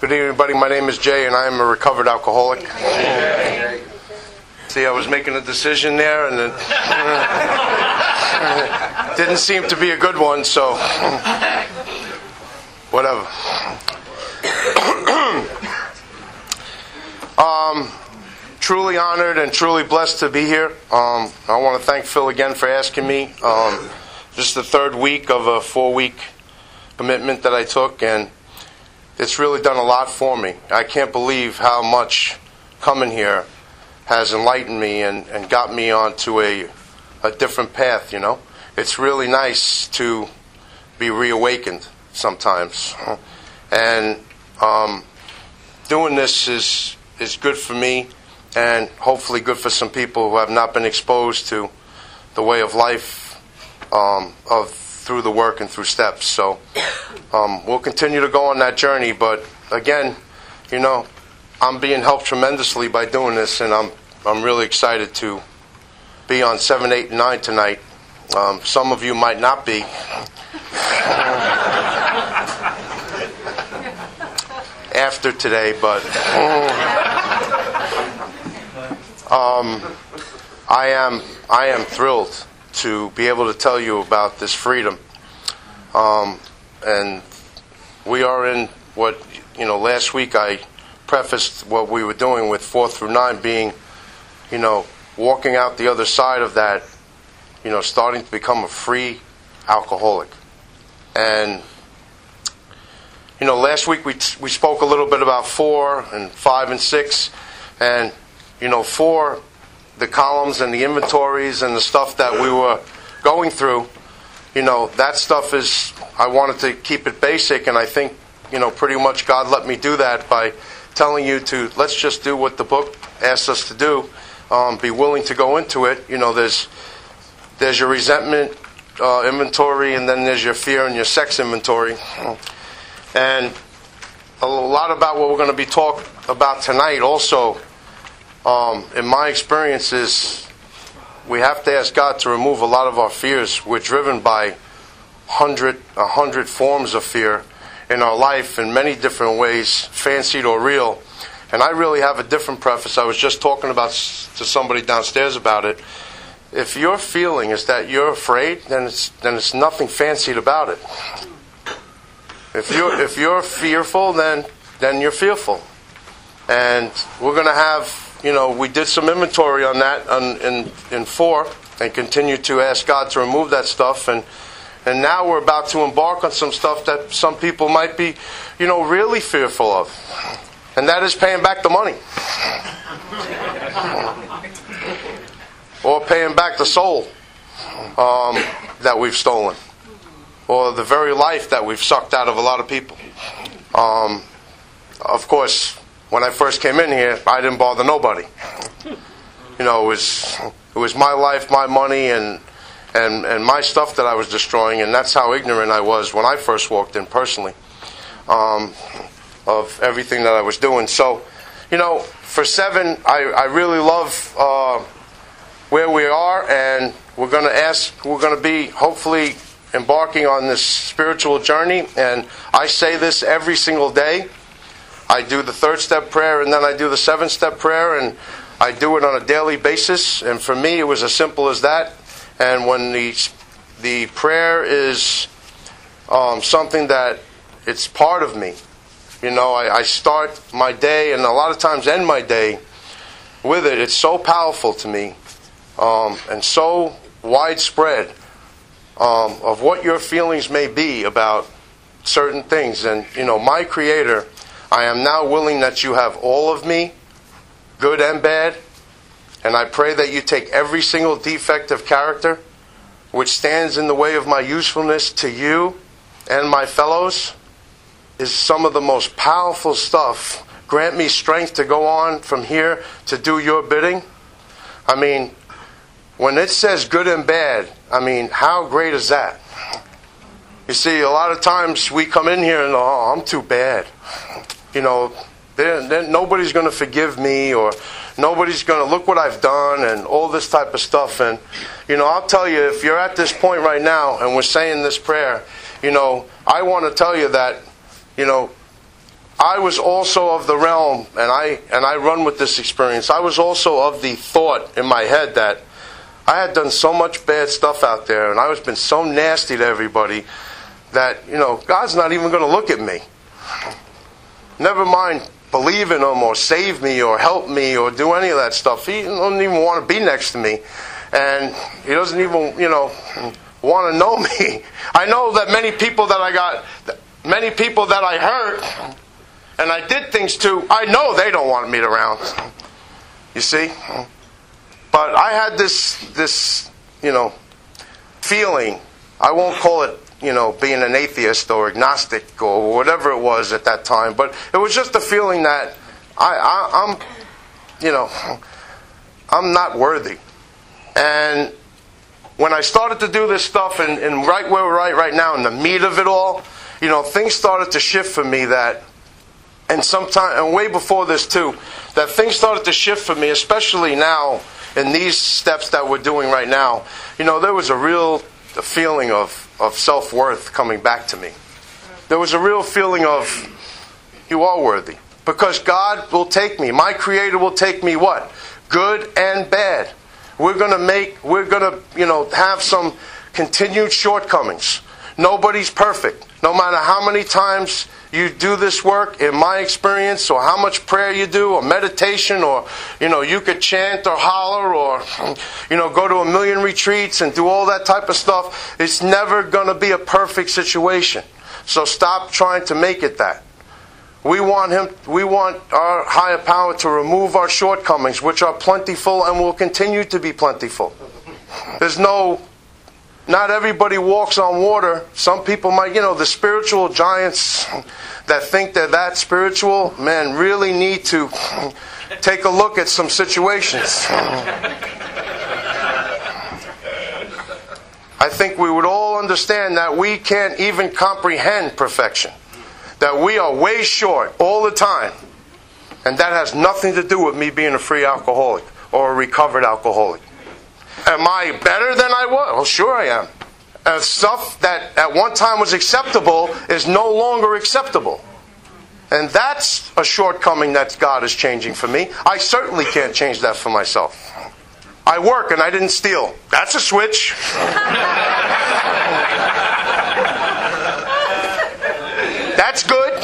Good evening, everybody. My name is Jay, and I am a recovered alcoholic. See, I was making a decision there, and it didn't seem to be a good one, so whatever. Truly honored and truly blessed to be here. I want to thank Phil again for asking me. This is the third week of a 4-week commitment that I took, and it's really done a lot for me. I can't believe how much coming here has enlightened me and got me onto a different path, you know. It's really nice to be reawakened sometimes. And doing this is good for me, and hopefully good for some people who have not been exposed to the way of life through the work and through steps. So we'll continue to go on that journey. But again, you know, I'm being helped tremendously by doing this, and I'm really excited to be on 7, 8, and 9 tonight. Some of you might not be. After today, but I am thrilled to be able to tell you about this freedom. And we are in what, you know, last week I prefaced what we were doing with 4 through 9 being, you know, walking out the other side of that, you know, starting to become a free alcoholic. And you know, last week we spoke a little bit about 4 and 5 and 6, and you know, 4, the columns and the inventories and the stuff that we were going through, you know, that stuff is, I wanted to keep it basic, and I think, you know, pretty much God let me do that by telling you to, let's just do what the book asks us to do, be willing to go into it. You know, there's your resentment inventory, and then there's your fear and your sex inventory. And a lot about what we're going to be talking about tonight also, in my experience, is we have to ask God to remove a lot of our fears. We're driven by 100 forms of fear in our life in many different ways, fancied or real. And I really have a different preface. I was just talking to somebody downstairs about it. If your feeling is that you're afraid, then it's nothing fancied about it. If you're fearful, then you're fearful. And we're going to have, you know, we did some inventory on that in 4, and continue to ask God to remove that stuff. And now we're about to embark on some stuff that some people might be, you know, really fearful of. And that is paying back the money. Or paying back the soul that we've stolen. Or the very life that we've sucked out of a lot of people. Of course, when I first came in here, I didn't bother nobody. You know, it was my life, my money, and my stuff that I was destroying, and that's how ignorant I was when I first walked in personally, of everything that I was doing. So, you know, for 7, I really love where we are, and we're going to be hopefully embarking on this spiritual journey. And I say this every single day. I do the 3rd step prayer, and then I do the 7th step prayer, and I do it on a daily basis. And for me, it was as simple as that. And when the prayer is something that it's part of me, you know, I start my day, and a lot of times end my day with it. It's so powerful to me, and so widespread. Of what your feelings may be about certain things. And, you know, my Creator, I am now willing that you have all of me, good and bad, and I pray that you take every single defect of character which stands in the way of my usefulness to you and my fellows, is some of the most powerful stuff. Grant me strength to go on from here to do your bidding. I mean, when it says good and bad, I mean, how great is that? You see, a lot of times we come in here and, oh, I'm too bad. You know, nobody's going to forgive me, or nobody's going to look what I've done, and all this type of stuff. And, you know, I'll tell you, if you're at this point right now and we're saying this prayer, you know, I want to tell you that, you know, I was also of the realm, and I run with this experience. I was also of the thought in my head that I had done so much bad stuff out there, and I was been so nasty to everybody that, God's not even going to look at me. Never mind believe in Him or save me or help me or do any of that stuff. He doesn't even want to be next to me. And He doesn't even, want to know me. I know that many people that I hurt and I did things to, I know they don't want me around. You see? But I had this feeling. I won't call it, being an atheist or agnostic or whatever it was at that time. But it was just a feeling that I'm not worthy. And when I started to do this stuff, and right where we're right now, in the meat of it all, things started to shift for me and way before this too, that things started to shift for me, especially now in these steps that we're doing right now. There was a real feeling of self-worth coming back to me. There was a real feeling of, you are worthy. Because God will take me. My Creator will take me what? Good and bad. We're going to have some continued shortcomings. Nobody's perfect. No matter how many times you do this work, in my experience, or how much prayer you do, or meditation, or, you could chant or holler, or, go to a million retreats and do all that type of stuff. It's never going to be a perfect situation. So stop trying to make it that. We want our higher power to remove our shortcomings, which are plentiful and will continue to be plentiful. Not everybody walks on water. Some people might, the spiritual giants that think they're that spiritual, man, really need to take a look at some situations. I think we would all understand that we can't even comprehend perfection. That we are way short all the time. And that has nothing to do with me being a free alcoholic or a recovered alcoholic. Am I better than I was? Well, sure I am. And stuff that at one time was acceptable is no longer acceptable. And that's a shortcoming that God is changing for me. I certainly can't change that for myself. I work and I didn't steal. That's a switch. That's good.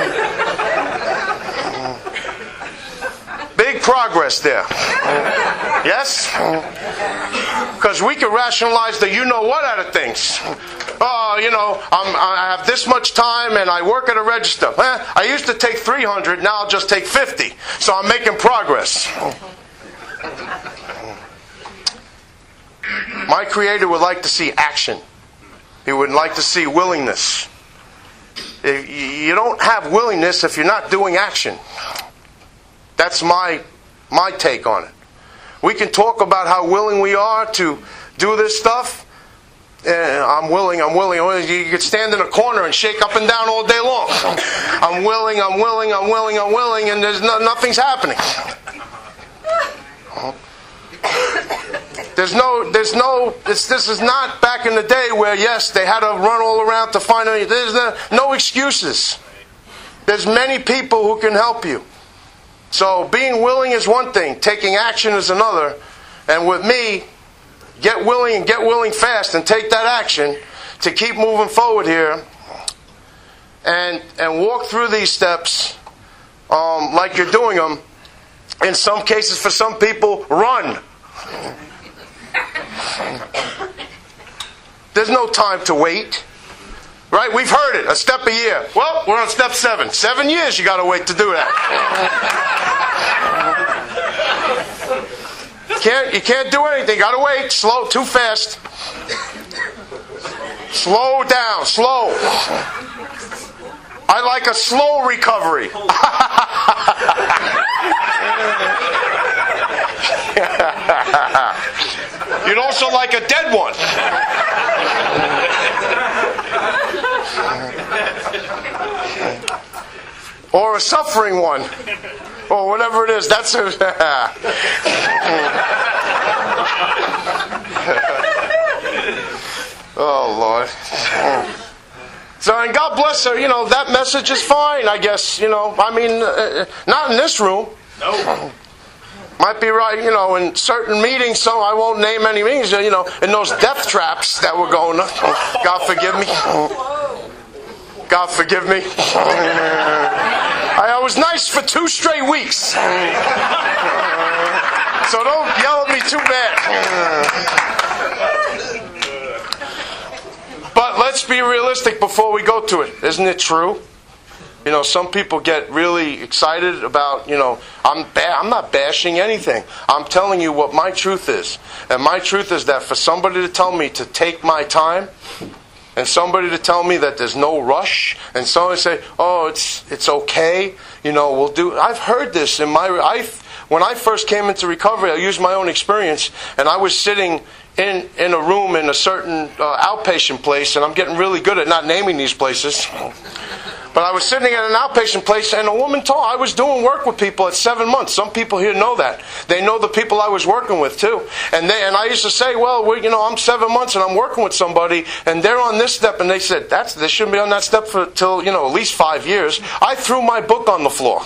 Big progress there. Yes? Because we can rationalize the you-know-what out of things. I have this much time and I work at a register. I used to take 300, now I'll just take 50. So I'm making progress. My Creator would like to see action. He would like to see willingness. You don't have willingness if you're not doing action. That's my take on it. We can talk about how willing we are to do this stuff. I'm willing. You could stand in a corner and shake up and down all day long. I'm willing, and nothing's happening. This is not back in the day where, yes, they had to run all around to find anything. There's no excuses. There's many people who can help you. So being willing is one thing. Taking action is another. And with me, get willing and get willing fast and take that action to keep moving forward here. And walk through these steps like you're doing them. In some cases, for some people, run. There's no time to wait. Right? We've heard it. A step a year. Well, we're on step 7. 7 years you got to wait to do that. You can't do anything. You got to wait. Slow. Too fast. Slow down. Slow. I like a slow recovery. You'd also like a dead one. Or a suffering one. Or whatever it is. That's it. Oh, Lord. So, and God bless her, that message is fine, I guess, not in this room. No. Might be right, in certain meetings, so I won't name any meetings, in those death traps that we're going to. God forgive me. God forgive me. I was nice for 2 straight weeks. So don't yell at me too bad. But let's be realistic before we go to it. Isn't it true? Some people get really excited about, I'm not bashing anything. I'm telling you what my truth is. And my truth is that for somebody to tell me to take my time, and somebody to tell me that there's no rush, and somebody say, oh, it's okay, we'll do. I've heard this when I first came into recovery. I used my own experience, and I was sitting in a room in a certain outpatient place, and I'm getting really good at not naming these places. But I was sitting at an outpatient place, and a woman told I was doing work with people at 7 months. Some people here know that. They know the people I was working with too. And I used to say, well, I'm 7 months and I'm working with somebody, and they're on this step, and they said they shouldn't be on that step till at least 5 years. I threw my book on the floor.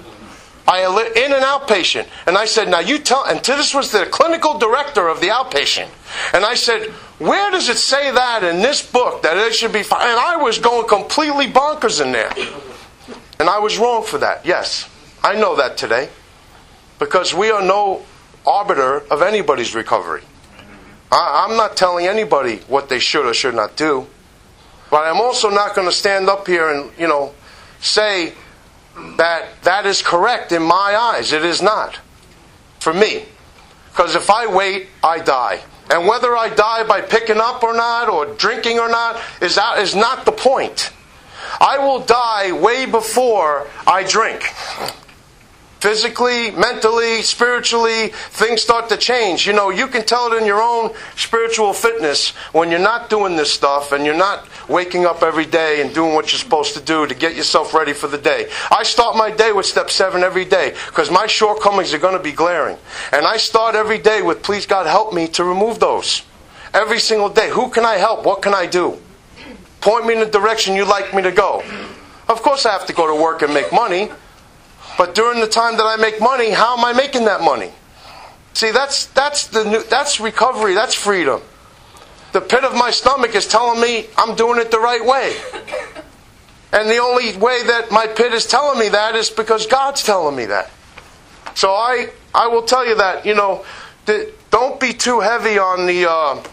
In an outpatient, and I said, now you tell. And this was the clinical director of the outpatient, and I said, where does it say that in this book that it should be? And I was going completely bonkers in there, and I was wrong for that. Yes, I know that today, because we are no arbiter of anybody's recovery. I'm not telling anybody what they should or should not do, but I'm also not going to stand up here and say that is correct in my eyes. It is not. For me. Because if I wait, I die. And whether I die by picking up or not, or drinking or not, is not the point. I will die way before I drink. Physically, mentally, spiritually, things start to change. You can tell it in your own spiritual fitness when you're not doing this stuff and you're not waking up every day and doing what you're supposed to do to get yourself ready for the day. I start my day with step 7 every day because my shortcomings are going to be glaring. And I start every day with, please God, help me to remove those. Every single day. Who can I help? What can I do? Point me in the direction you'd like me to go. Of course I have to go to work and make money. But during the time that I make money, how am I making that money? See, that's recovery. That's freedom. The pit of my stomach is telling me I'm doing it the right way. And the only way that my pit is telling me that is because God's telling me that. So I will tell you that, don't be too heavy on the,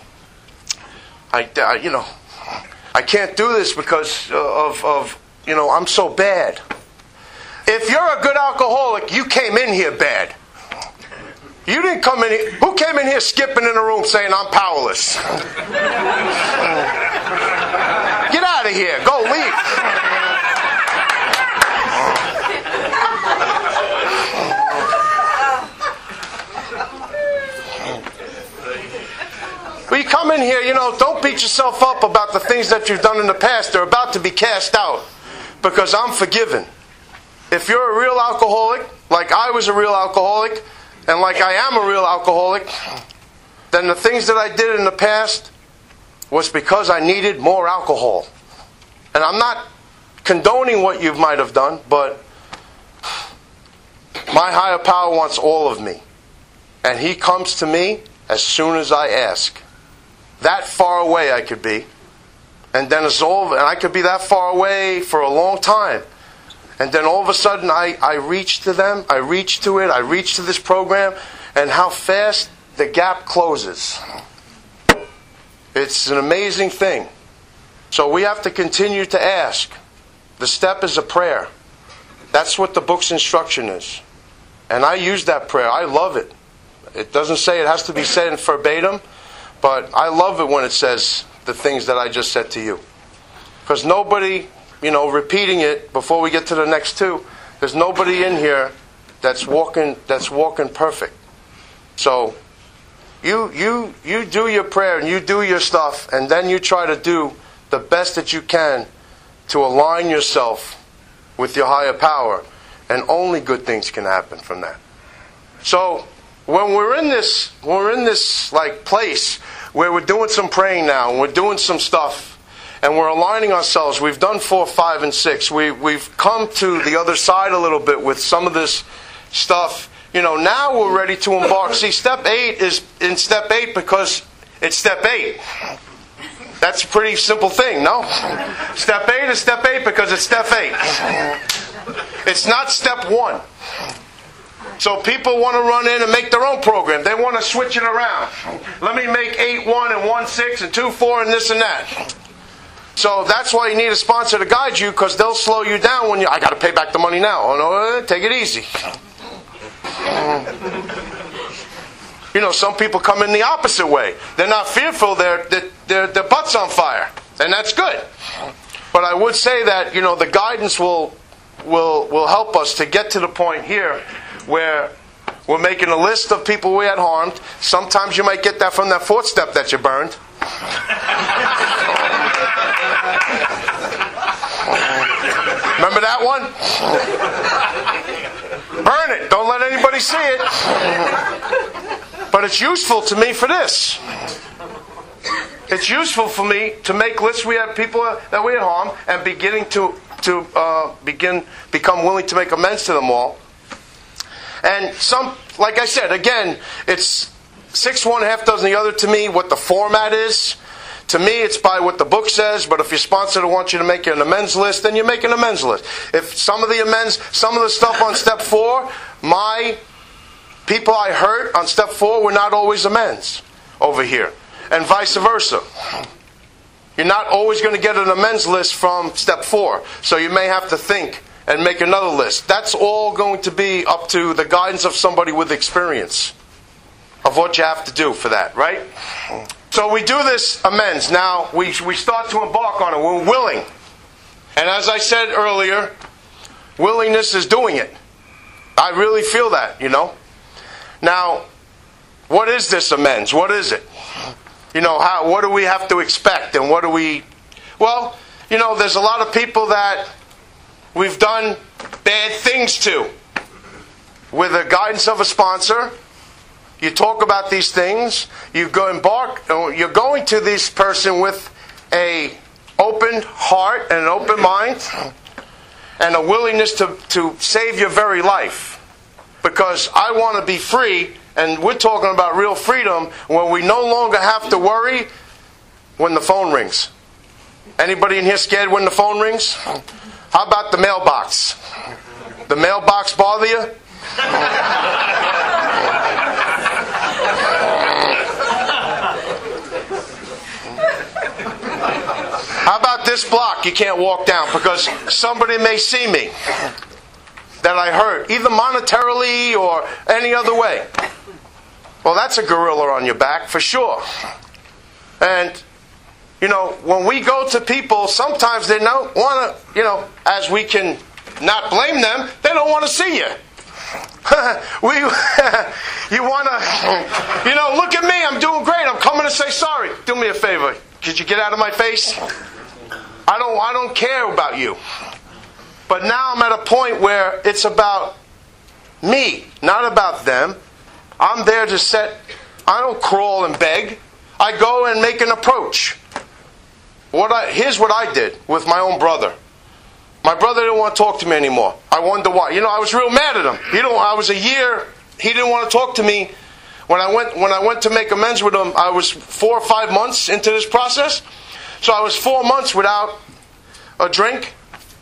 I can't do this because of I'm so bad. If you're a good alcoholic, you came in here bad. You didn't come in here. Who came in here skipping in the room saying, I'm powerless? Get out of here. Go leave. When you come in here, don't beat yourself up about the things that you've done in the past. They're about to be cast out because I'm forgiven. If you're a real alcoholic, like I was a real alcoholic, and like I am a real alcoholic, then the things that I did in the past was because I needed more alcohol. And I'm not condoning what you might have done, but my higher power wants all of me. And He comes to me as soon as I ask. That far away I could be. And then it's all, and I could be that far away for a long time. And then all of a sudden I reach to them, I reach to it, I reach to this program, and how fast the gap closes. It's an amazing thing. So we have to continue to ask. The step is a prayer. That's what the book's instruction is. And I use that prayer. I love it. It doesn't say it has to be said in verbatim, but I love it when it says the things that I just said to you. Because nobody, repeating it before we get to the next two, there's nobody in here that's walking perfect. So you do your prayer and you do your stuff, and then you try to do the best that you can to align yourself with your higher power, and only good things can happen from that. So when we're in this like place where we're doing some praying now, and we're doing some stuff, and we're aligning ourselves. We've done 4, 5, and 6. We've come to the other side a little bit with some of this stuff. Now we're ready to embark. See, step 8 is in step 8 because it's step 8. That's a pretty simple thing, no? Step 8 is step 8 because it's step 8. It's not step 1. So people want to run in and make their own program. They want to switch it around. Let me make 8-1 and 1-6 and 2-4 and this and that. So that's why you need a sponsor to guide you, because they'll slow you down when I got to pay back the money now. Oh no, take it easy. Some people come in the opposite way. They're not fearful. Their butt's on fire, and that's good. But I would say that the guidance will help us to get to the point here where we're making a list of people we had harmed. Sometimes you might get that from that 4th step that you burned. Remember that one? Burn it. Don't let anybody see it. But it's useful to me for this. It's useful for me to make lists. We have people that we had harmed and become willing to make amends to them all. And some, like I said, again, it's 6 one, half dozen the other to me, what the format is. To me, it's by what the book says, but if your sponsor wants you to make an amends list, then you make an amends list. If some of the stuff on step 4, my people I hurt on step 4 were not always amends over here. And vice versa. You're not always going to get an amends list from step 4. So you may have to think and make another list. That's all going to be up to the guidance of somebody with experience of what you have to do for that, right? So we do this amends. Now, we start to embark on it. We're willing. And as I said earlier, willingness is doing it. I really feel that, Now, what is this amends? What is it? What do we have to expect? And what do we... Well, there's a lot of people that we've done bad things to. With the guidance of a sponsor, you talk about these things. You're going to this person with a open heart and an open mind and a willingness to save your very life. Because I want to be free, and we're talking about real freedom when we no longer have to worry when the phone rings. Anybody in here scared when the phone rings? How about the mailbox? The mailbox bother you? How about this block you can't walk down because somebody may see me that I hurt, either monetarily or any other way? Well, that's a gorilla on your back for sure. And when we go to people, sometimes they don't want to, as we can not blame them, they don't want to see you. You want to, look at me, I'm doing great, I'm coming to say sorry. Do me a favor, could you get out of my face? I don't care about you. But now I'm at a point where it's about me, not about them. I'm there to I don't crawl and beg. I go and make an approach. Here's what I did with my own brother. My brother didn't want to talk to me anymore. I wonder why. I was real mad at him. I was a year. He didn't want to talk to me. When I went to make amends with him, I was 4 or 5 months into this process. So I was 4 months without a drink.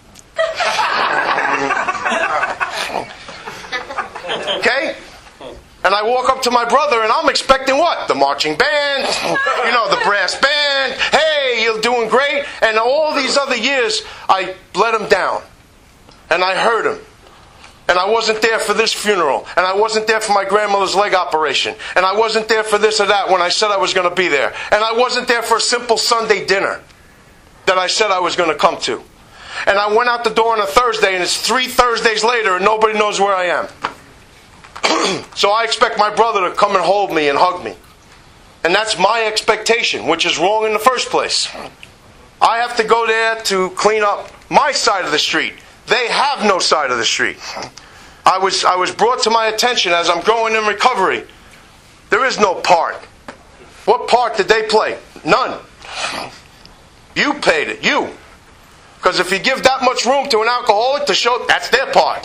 Okay? And I walk up to my brother and I'm expecting what? The marching band, the brass band. Hey, you're doing great. And all these other years, I let him down. And I hurt him. And I wasn't there for this funeral. And I wasn't there for my grandmother's leg operation. And I wasn't there for this or that when I said I was going to be there. And I wasn't there for a simple Sunday dinner that I said I was going to come to. And I went out the door on a Thursday and it's 3 Thursdays later and nobody knows where I am. So I expect my brother to come and hold me and hug me. And that's my expectation, which is wrong in the first place. I have to go there to clean up my side of the street. They have no side of the street. I was brought to my attention as I'm growing in recovery. There is no part. What part did they play? None. You paid it. You. Because if you give that much room to an alcoholic to show, that's their part.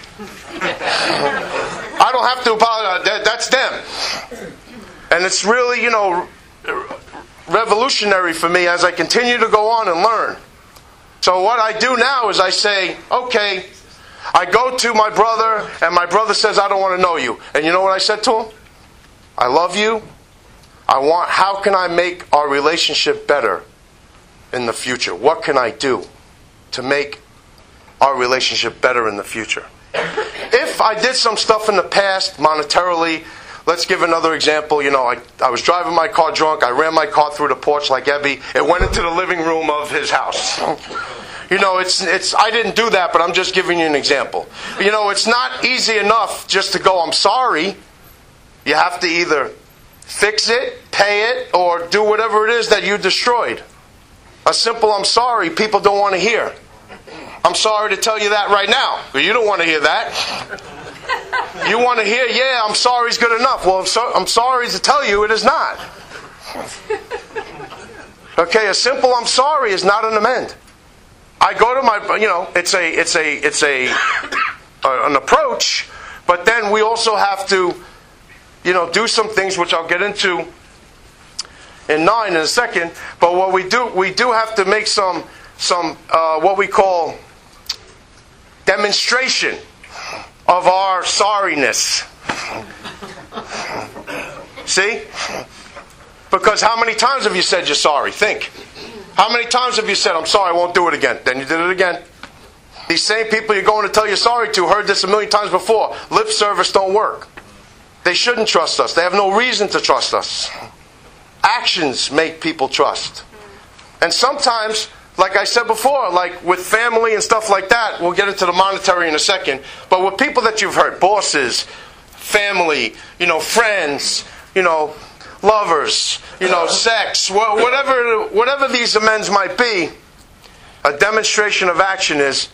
I don't have to apologize. That's them. And it's really, revolutionary for me as I continue to go on and learn. So what I do now is I say, okay, I go to my brother, and my brother says, I don't want to know you. And you know what I said to him? I love you. How can I make our relationship better in the future? What can I do to make our relationship better in the future? If I did some stuff in the past monetarily, let's give another example. I was driving my car drunk. I ran my car through the porch like Ebby. It went into the living room of his house. I didn't do that, but I'm just giving you an example. It's not easy enough just to go, I'm sorry. You have to either fix it, pay it, or do whatever it is that you destroyed. A simple I'm sorry, people don't want to hear. I'm sorry to tell you that right now, but you don't want to hear that. You want to hear, yeah, I'm sorry is good enough. Well, I'm sorry to tell you it is not. Okay, a simple I'm sorry is not an amend. I go to my, it's an approach, but then we also have to, do some things which I'll get into in 9 in a second. But what we do have to make some what we call demonstration of our sorriness. See? Because how many times have you said you're sorry? Think. How many times have you said, I'm sorry, I won't do it again? Then you did it again. These same people you're going to tell you're sorry to heard this a million times before. Lip service don't work. They shouldn't trust us. They have no reason to trust us. Actions make people trust. And sometimes, like I said before, like with family and stuff like that, we'll get into the monetary in a second, but with people that you've hurt, bosses, family, friends, lovers, sex, whatever these amends might be, a demonstration of action is,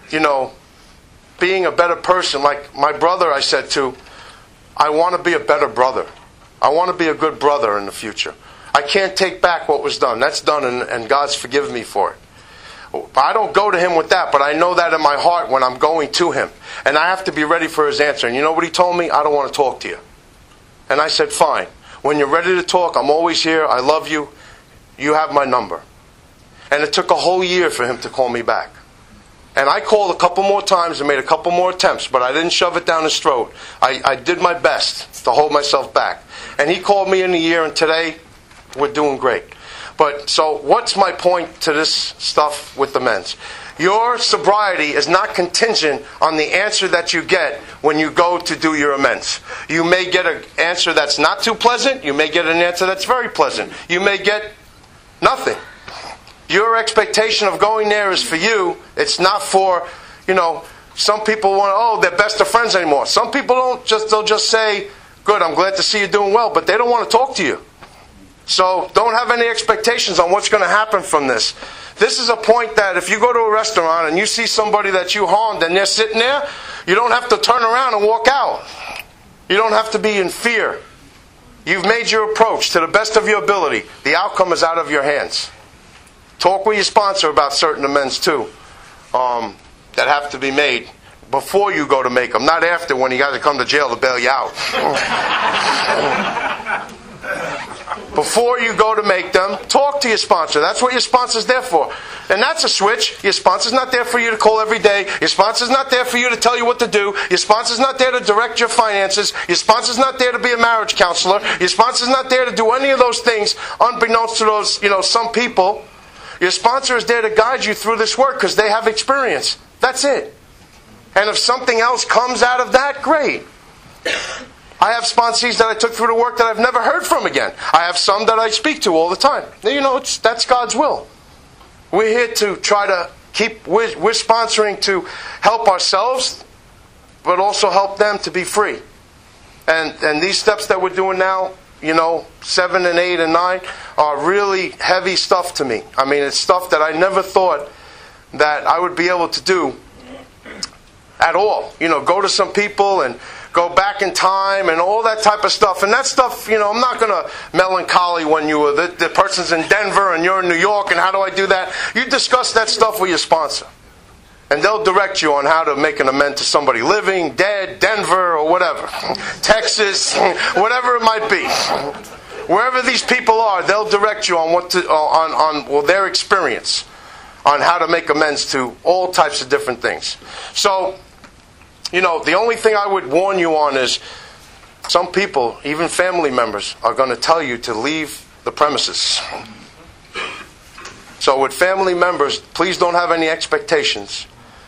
being a better person. Like my brother I said to, I want to be a better brother. I want to be a good brother in the future. I can't take back what was done. That's done and God's forgiven me for it. I don't go to him with that, but I know that in my heart when I'm going to him. And I have to be ready for his answer. And you know what he told me? I don't want to talk to you. And I said, fine. When you're ready to talk, I'm always here. I love you. You have my number. And it took a whole year for him to call me back. And I called a couple more times and made a couple more attempts, but I didn't shove it down his throat. I did my best to hold myself back. And he called me in a year, and today we're doing great. But so what's my point to this stuff with the men's? Your sobriety is not contingent on the answer that you get when you go to do your amends. You may get an answer that's not too pleasant. You may get an answer that's very pleasant. You may get nothing. Your expectation of going there is for you. It's not for, some people want, they're best of friends anymore. Some people they'll just say, good, I'm glad to see you doing well, but they don't want to talk to you. So don't have any expectations on what's going to happen from this. This is a point that if you go to a restaurant and you see somebody that you harmed and they're sitting there, you don't have to turn around and walk out. You don't have to be in fear. You've made your approach to the best of your ability. The outcome is out of your hands. Talk with your sponsor about certain amends too, that have to be made before you go to make them, not after when you got to come to jail to bail you out. Before you go to make them, talk to your sponsor. That's what your sponsor's there for. And that's a switch. Your sponsor's not there for you to call every day. Your sponsor's not there for you to tell you what to do. Your sponsor's not there to direct your finances. Your sponsor's not there to be a marriage counselor. Your sponsor's not there to do any of those things unbeknownst to those, some people. Your sponsor is there to guide you through this work because they have experience. That's it. And if something else comes out of that, great. I have sponsees that I took through the work that I've never heard from again. I have some that I speak to all the time. That's God's will. We're here to try to we're sponsoring to help ourselves, but also help them to be free. And these steps that we're doing now, 7 and 8 and 9, are really heavy stuff to me. I mean, it's stuff that I never thought that I would be able to do at all. Go to some people and go back in time and all that type of stuff. And that stuff, I'm not going to melancholy when the person's in Denver and you're in New York, and how do I do that? You discuss that stuff with your sponsor. And they'll direct you on how to make an amend to somebody living, dead, Denver, or whatever. Texas, whatever it might be. Wherever these people are, they'll direct you on their experience on how to make amends to all types of different things. So, the only thing I would warn you on is some people, even family members, are going to tell you to leave the premises. So with family members, please don't have any expectations.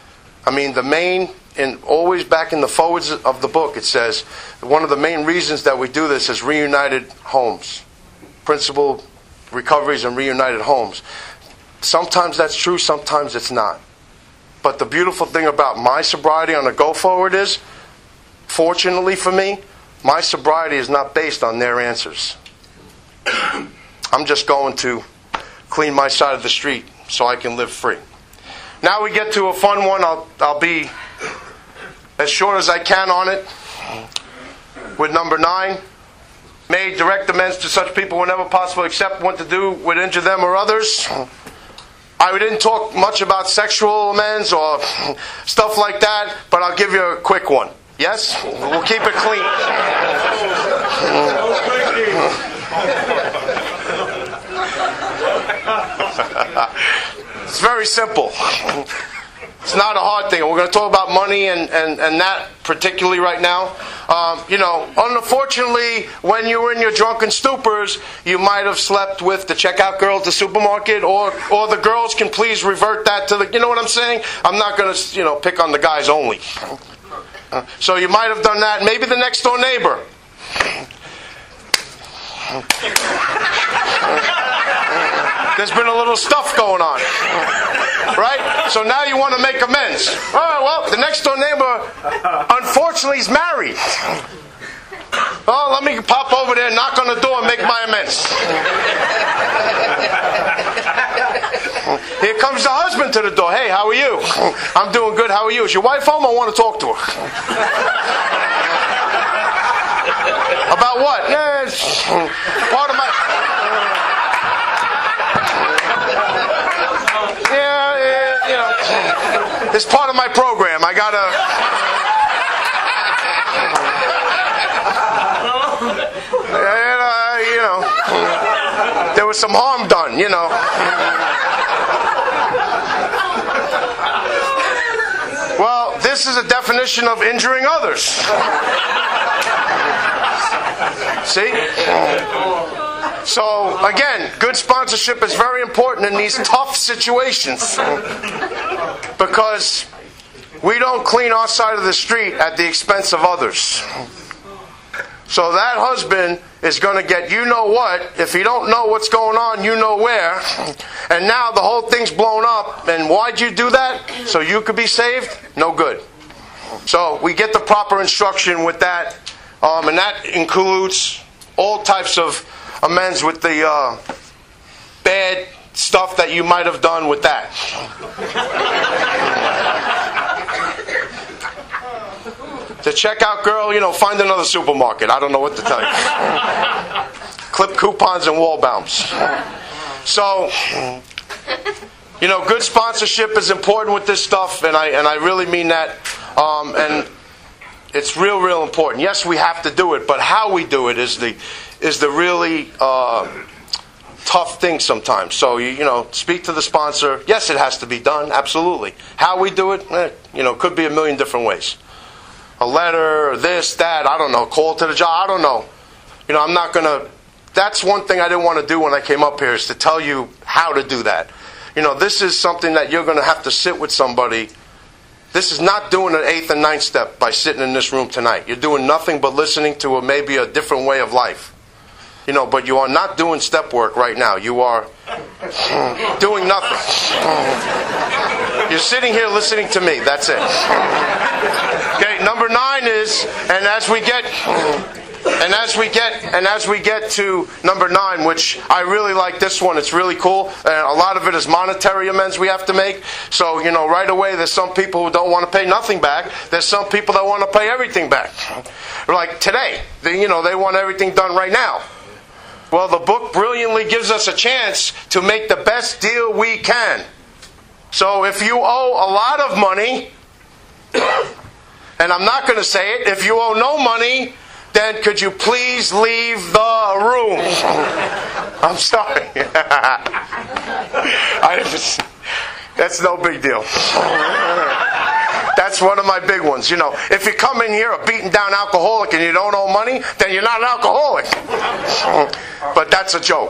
Always back in the forwards of the book, it says, one of the main reasons that we do this is reunited homes. Principal recoveries and reunited homes. Sometimes that's true, sometimes it's not. But the beautiful thing about my sobriety on the go forward is, fortunately for me, my sobriety is not based on their answers. I'm just going to clean my side of the street so I can live free. Now we get to a fun one. I'll be as short as I can on it. With number 9, made direct amends to such people whenever possible, except what to do would injure them or others. I didn't talk much about sexual amends or stuff like that, but I'll give you a quick one. Yes? We'll keep it clean. It's very simple. It's not a hard thing. We're going to talk about money and that particularly right now. Unfortunately, when you were in your drunken stupors, you might have slept with the checkout girl at the supermarket, or the girls can please revert that to the, you know what I'm saying? I'm not going to, pick on the guys only. So you might have done that. Maybe the next door neighbor. There's been a little stuff going on. Right? So now you want to make amends. All right, well, the next door neighbor, unfortunately, is married. Oh, let me pop over there, knock on the door, and make my amends. Here comes the husband to the door. Hey, how are you? I'm doing good. How are you? Is your wife home? I want to talk to her. About what? Yeah, it's part of my... It's part of my program. I gotta... there was some harm done, Well, this is a definition of injuring others. See? So, again, good sponsorship is very important in these tough situations. Because we don't clean our side of the street at the expense of others. So that husband is going to get you-know-what. If you don't know what's going on, you know where. And now the whole thing's blown up. And why'd you do that? So you could be saved? No good. So we get the proper instruction with that. And that includes all types of amends with the bad stuff that you might have done with that. The checkout girl, find another supermarket. I don't know what to tell you. Clip coupons and wall bounce. So, good sponsorship is important with this stuff, and I really mean that. And it's real important. Yes, we have to do it, but how we do it is the really tough thing sometimes. So, speak to the sponsor. Yes, it has to be done. Absolutely. How we do it, could be a million different ways. A letter, or this, that, I don't know. Call to the job, I don't know. I'm not going to... That's one thing I didn't want to do when I came up here, is to tell you how to do that. This is something that you're going to have to sit with somebody. This is not doing an 8th and 9th step by sitting in this room tonight. You're doing nothing but listening to maybe a different way of life. But you are not doing step work right now. You are doing nothing. You're sitting here listening to me. That's it. Okay, number 9 is, and as we get And as we get to number 9, which I really like this one, it's really cool. And a lot of it is monetary amends we have to make. So, right away there's some people who don't want to pay nothing back. There's some people that want to pay everything back. Like today, they want everything done right now. Well, the book brilliantly gives us a chance to make the best deal we can. So if you owe a lot of money, and I'm not going to say it, if you owe no money, then could you please leave the room? I'm sorry. That's no big deal. That's one of my big ones. If you come in here a beaten down alcoholic and you don't owe money, then you're not an alcoholic. But that's a joke.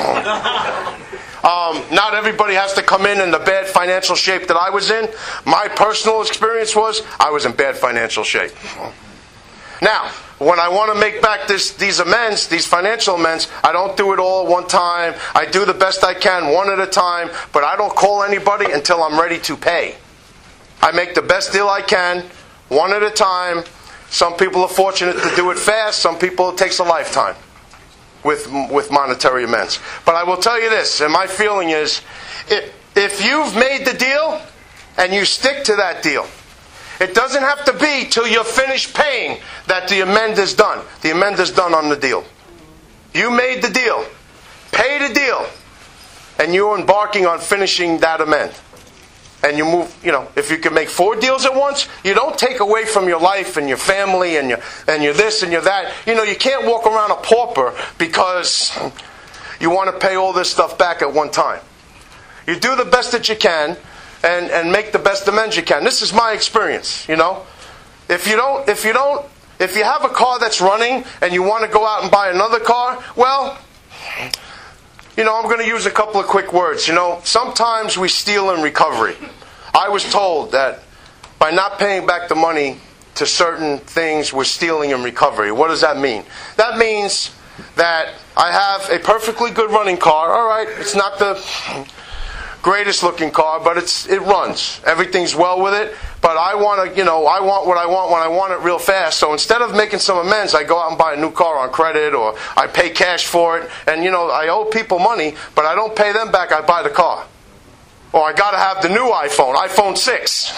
Not everybody has to come in the bad financial shape that I was in. My personal experience was I was in bad financial shape. Now, when I want to make back these amends, these financial amends, I don't do it all at one time. I do the best I can one at a time, but I don't call anybody until I'm ready to pay. I make the best deal I can, one at a time. Some people are fortunate to do it fast. Some people it takes a lifetime with monetary amends. But I will tell you this, and my feeling is, if you've made the deal and you stick to that deal, it doesn't have to be till you're finished paying that the amend is done. The amend is done on the deal. You made the deal, pay the deal, and you're embarking on finishing that amend. And you move, if you can make 4 deals at once, you don't take away from your life and your family and your this and your that. You can't walk around a pauper because you want to pay all this stuff back at one time. You do the best that you can and make the best amends you can. This is my experience, If you have a car that's running and you want to go out and buy another car, well, I'm going to use a couple of quick words. Sometimes we steal in recovery. I was told that by not paying back the money to certain things, we're stealing in recovery. What does that mean? That means that I have a perfectly good running car. All right, it's not the greatest looking car, but it runs. Everything's well with it. But I want what I want when I want it real fast. So instead of making some amends, I go out and buy a new car on credit, or I pay cash for it. And I owe people money, but I don't pay them back. I buy the car. Or I got to have the new iPhone 6.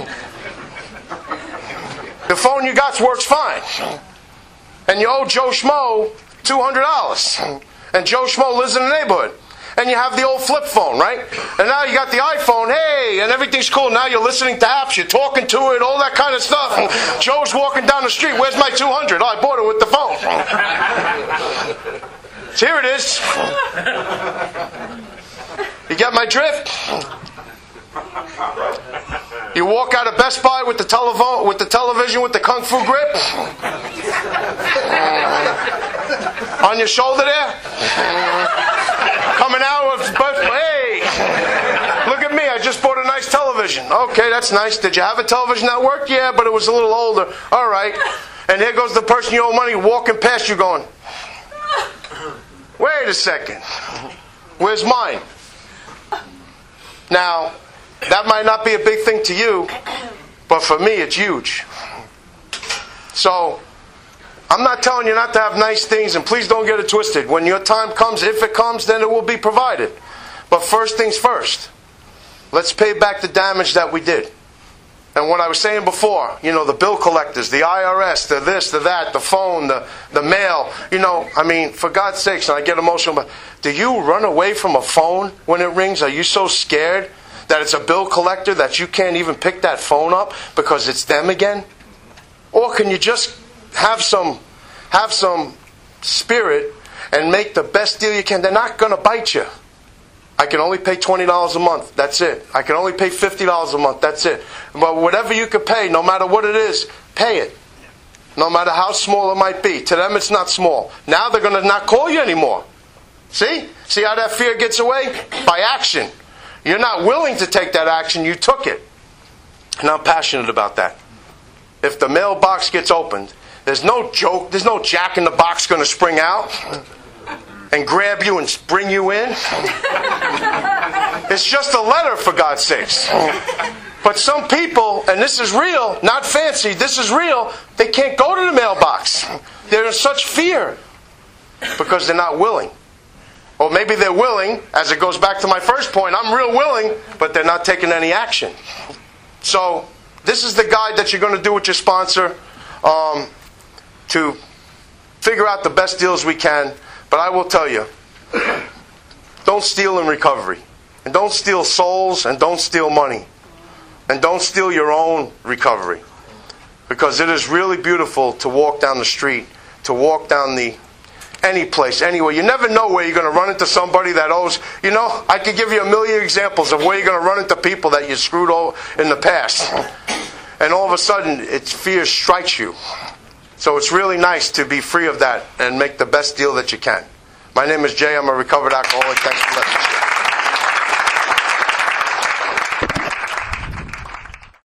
The phone you got works fine. And you owe Joe Schmo $200. And Joe Schmo lives in the neighborhood. And you have the old flip phone, right? And now you got the iPhone, hey, and everything's cool. Now you're listening to apps, you're talking to it, all that kind of stuff. And Joe's walking down the street, where's my $200? Oh, I bought it with the phone. So here it is. You get my drift? You walk out of Best Buy with the television with the Kung Fu grip on your shoulder there, coming out with, hey, look at me, I just bought a nice television. Okay, that's nice. Did you have a television that worked? Yeah, but it was a little older. All right. And here goes the person you owe money walking past you going, wait a second, where's mine? Now, that might not be a big thing to you, but for me it's huge. So, I'm not telling you not to have nice things, and please don't get it twisted. When your time comes, if it comes, then it will be provided. But first things first. Let's pay back the damage that we did. And what I was saying before, the bill collectors, the IRS, the this, the that, the phone, the mail, for God's sakes, and I get emotional, but do you run away from a phone when it rings? Are you so scared that it's a bill collector that you can't even pick that phone up because it's them again? Or can you just have some spirit and make the best deal you can? They're not going to bite you. I can only pay $20 a month. That's it. I can only pay $50 a month. That's it. But whatever you could pay, no matter what it is, pay it. No matter how small it might be. To them, it's not small. Now they're going to not call you anymore. See? See how that fear gets away? By action. You're not willing to take that action. You took it. And I'm passionate about that. If the mailbox gets opened, there's no joke. There's no Jack in the Box going to spring out and grab you and bring you in. It's just a letter, for God's sakes. But some people, and this is real, not fancy, this is real, they can't go to the mailbox. They're in such fear because they're not willing. Or maybe they're willing, as it goes back to my first point, I'm real willing, but they're not taking any action. So, this is the guide that you're going to do with your sponsor to figure out the best deals we can. But I will tell you, don't steal in recovery. And don't steal souls, and don't steal money. And don't steal your own recovery. Because it is really beautiful to walk down the street, to walk down any place, anywhere. You never know where you're going to run into somebody that owes. You know, I could give you a million examples of where you're going to run into people that you screwed over in the past. And all of a sudden, fear strikes you. So it's really nice to be free of that and make the best deal that you can. My name is Jay. I'm a recovered alcoholic. Thanks for listening.